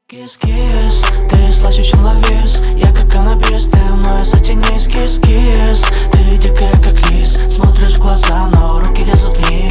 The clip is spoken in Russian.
Кис-кис, ты слаще, чем лавис. Я как каннабис, ты мой затянись. Кис-кис, ты дикая как лис. Смотришь в глаза, но руки лезут вниз.